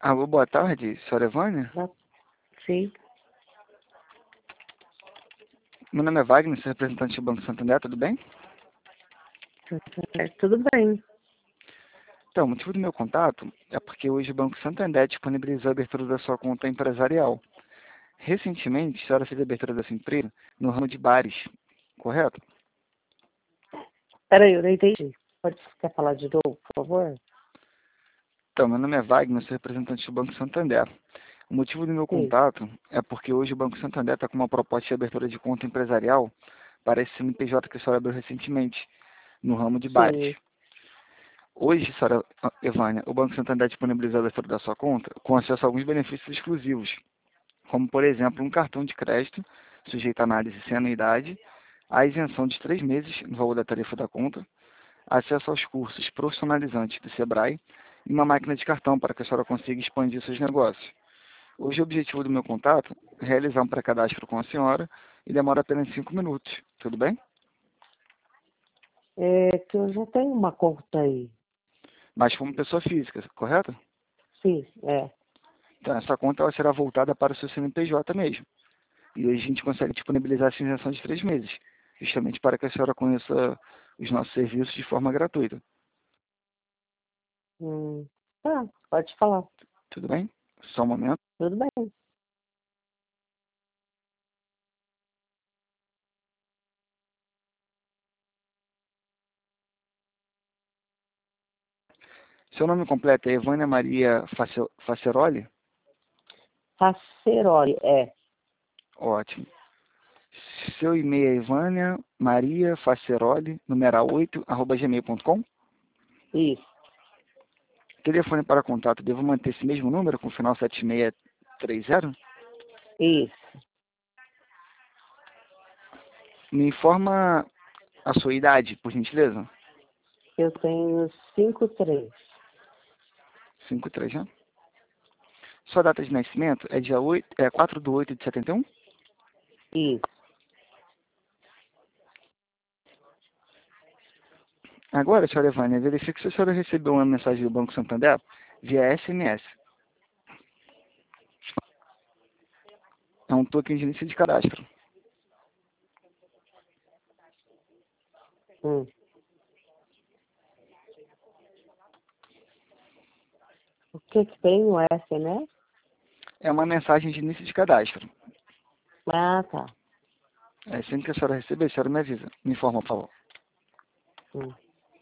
Alô, boa tarde, senhora Evânia? Sim. Meu nome é Wagner, sou representante do Banco Santander, tudo bem? Tudo bem. Então, o motivo do meu contato é porque hoje o Banco Santander disponibilizou a abertura da sua conta empresarial. Recentemente, a senhora fez a abertura dessa empresa no ramo de bares, correto? Peraí, eu não entendi. Quer falar de novo, por favor? Então, meu nome é Wagner, sou representante do Banco Santander. O motivo do meu Sim. contato é porque hoje o Banco Santander está com uma proposta de abertura de conta empresarial para esse CNPJ que a senhora abriu recentemente, no ramo de bares. Sim. Hoje, senhora Evânia, o Banco Santander disponibilizou a abertura da sua conta com acesso a alguns benefícios exclusivos, como, por exemplo, um cartão de crédito sujeito à análise sem anuidade, a isenção de 3 meses no valor da tarifa da conta, acesso aos cursos profissionalizantes do SEBRAE e uma máquina de cartão para que a senhora consiga expandir seus negócios. Hoje, o objetivo do meu contato é realizar um pré-cadastro com a senhora e demora apenas 5 minutos. Tudo bem? É que eu já tenho uma conta aí. Mas como pessoa física, correto? Sim, é. Então, essa conta ela será voltada para o seu CNPJ mesmo. E hoje a gente consegue disponibilizar essa isenção de 3 meses, justamente para que a senhora conheça os nossos serviços de forma gratuita. Tá, pode falar. Tudo bem? Só um momento. Tudo bem. Seu nome completo é Evânia Maria Faceroli? Faceroli, é. Ótimo. Seu e-mail é Evânia Maria Faceroli, numeral 8, @gmail.com? Isso, Telefone para contato, devo manter esse mesmo número com o final 7630? isso. Me informa a sua idade, por gentileza? Eu tenho 53. 53, né? Sua data de nascimento é dia 8, 4/8 de 71? Isso. Agora, senhora Evânia, verifique se a senhora recebeu uma mensagem do Banco Santander via SMS. É um token de início de cadastro. Hum. O que tem o SMS? É uma mensagem de início de cadastro. Ah, tá. Sempre que a senhora receber, a senhora me avisa. Me informa, por favor. Hum.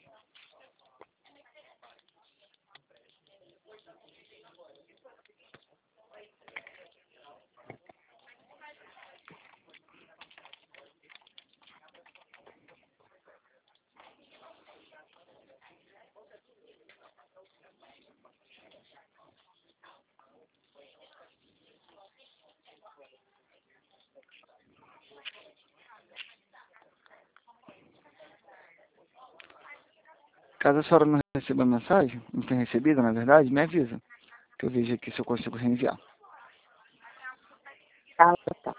Caso a senhora não receba a mensagem, não tenha recebido, na verdade, me avisa. Que eu vejo aqui se eu consigo reenviar. Ah, tá.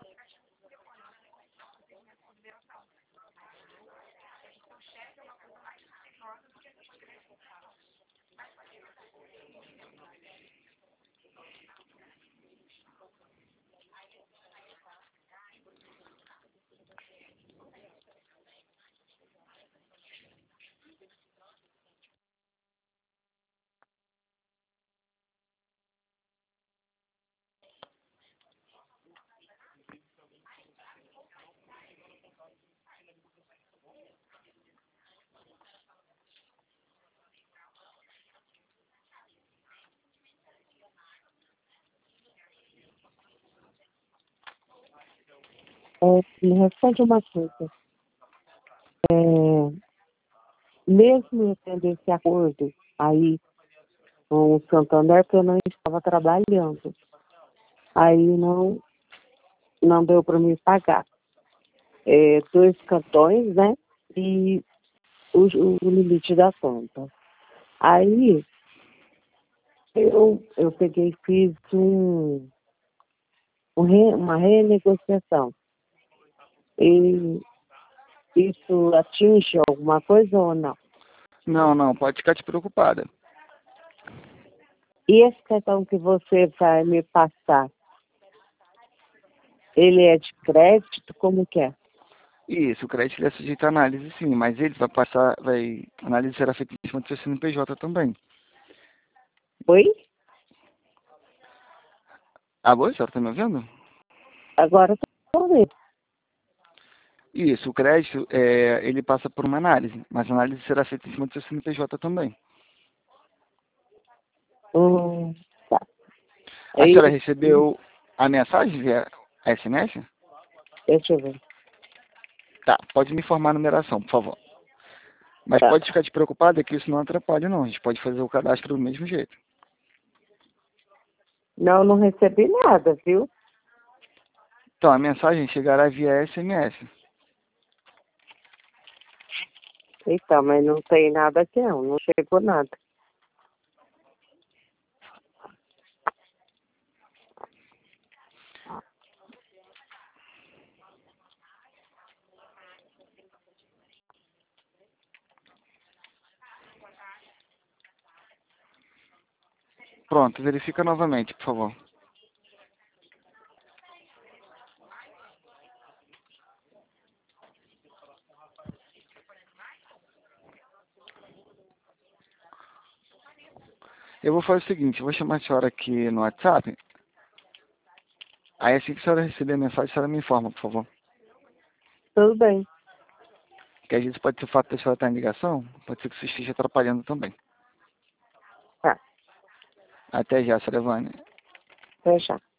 Me responde uma coisa. Mesmo eu tendo esse acordo aí com o Santander, que eu não estava trabalhando, aí não deu para me pagar. 2 cartões, né? E o limite da conta. Aí eu peguei e fiz uma renegociação. E isso atinge alguma coisa ou não? Não, pode ficar despreocupada. E esse cartão que você vai me passar, ele é de crédito? Como que é? Isso, o crédito ele é sujeito à análise, sim, mas ele vai passar, a análise será feita em cima do seu CNPJ também. Oi? Alô, a senhora está me ouvindo? Agora eu tô vendo. Isso, o crédito, ele passa por uma análise, mas a análise será feita em cima do seu CNPJ também. Tá. A Aí, senhora recebeu a mensagem via SMS? deixa eu ver. Tá, pode me informar a numeração, por favor. Mas Tá. pode ficar despreocupada que isso não atrapalha, não. A gente pode fazer o cadastro do mesmo jeito. Não, não recebi nada, viu? Então, a mensagem chegará via SMS. Então, mas não tem nada aqui não chegou nada. Pronto, verifica novamente, por favor. Eu vou fazer o seguinte, eu vou chamar a senhora aqui no WhatsApp. Aí assim que a senhora receber a mensagem, a senhora me informa, por favor. Tudo bem. Porque às vezes pode ser o fato da senhora estar em ligação, pode ser que isso esteja atrapalhando também. Tá. Até já, senhora Vânia. Até já.